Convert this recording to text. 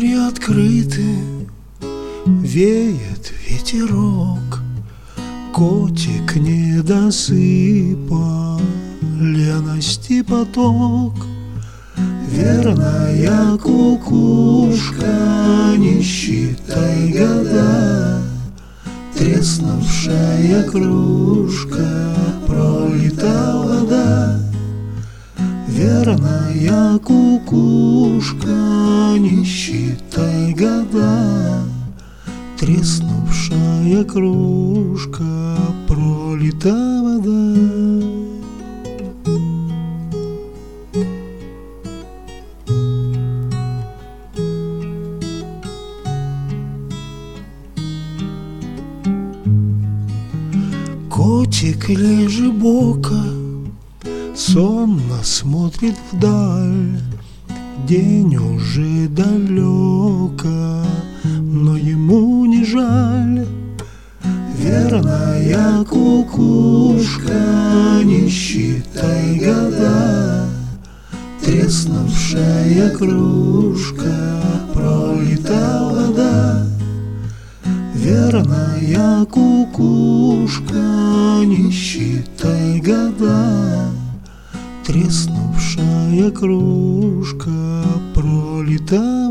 приоткрыты, веет ветерок. Котик недосыпа, лености поток. Верная кукушка, не считай года. Треснувшая кружка, пролита вода. Верная кукушка, не считай года. Треснувшая кружка, пролита вода. Котик лежебока сонно смотрит вдаль. День уже далеко, но ему не жаль. Верная кукушка, не считай года. Треснувшая кружка, пролита вода. Верная кукушка, не считай года. Треснувшая кружка, пролита